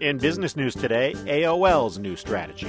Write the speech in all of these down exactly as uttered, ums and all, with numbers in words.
In business news today, A O L's new strategy.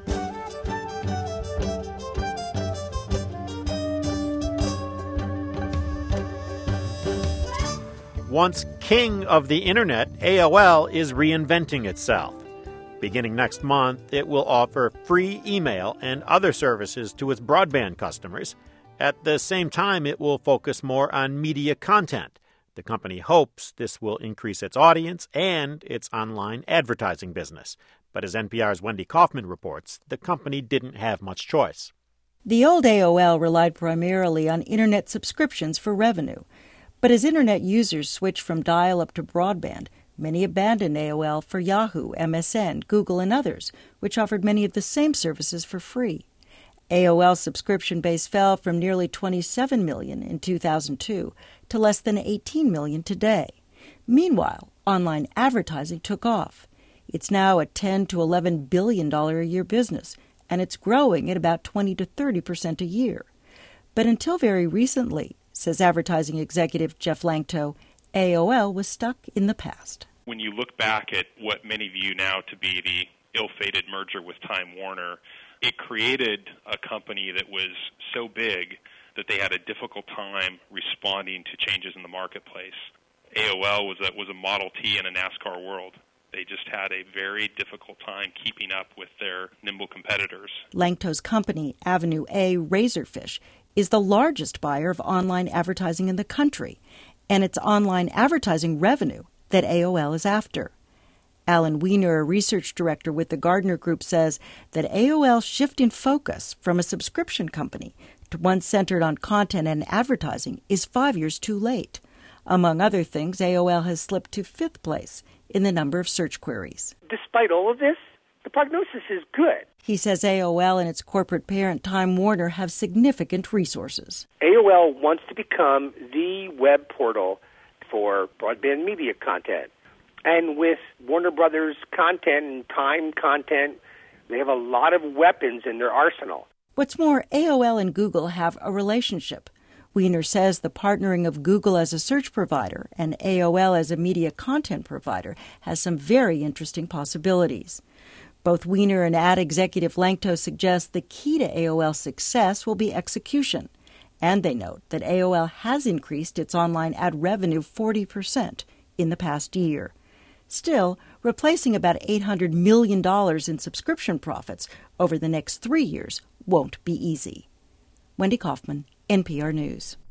Once king of the internet, A O L is reinventing itself. Beginning next month, it will offer free email and other services to its broadband customers. At the same time, it will focus more on media content. The company hopes this will increase its audience and its online advertising business. But as N P R's Wendy Kaufman reports, the company didn't have much choice. The old A O L relied primarily on internet subscriptions for revenue. But as internet users switched from dial-up to broadband, many abandoned A O L for Yahoo, M S N, Google, and others, which offered many of the same services for free. A O L's subscription base fell from nearly twenty-seven million in two thousand two to less than eighteen million today. Meanwhile, online advertising took off. It's now a ten to eleven billion dollars a year business, and it's growing at about twenty to thirty percent a year. But until very recently, says advertising executive Jeff Langto, A O L was stuck in the past. When you look back at what many view now to be the ill-fated merger with Time Warner, it created a company that was so big that they had a difficult time responding to changes in the marketplace. A O L was a, was a Model T in a NASCAR world. They just had a very difficult time keeping up with their nimble competitors. Langto's company, Avenue A Razorfish, is the largest buyer of online advertising in the country, and it's online advertising revenue that A O L is after. Alan Wiener, a research director with the Gardner Group, says that A O L's shift in focus from a subscription company to one centered on content and advertising is five years too late. Among other things, A O L has slipped to fifth place in the number of search queries. Despite all of this, the prognosis is good. He says A O L and its corporate parent Time Warner have significant resources. A O L wants to become the web portal for broadband media content. And with Warner Brothers content and Time content, they have a lot of weapons in their arsenal. What's more, A O L and Google have a relationship. Wiener says the partnering of Google as a search provider and A O L as a media content provider has some very interesting possibilities. Both Wiener and ad executive Langto suggest the key to A O L's success will be execution. And they note that A O L has increased its online ad revenue forty percent in the past year. Still, replacing about eight hundred million dollars in subscription profits over the next three years won't be easy. Wendy Kaufman, N P R News.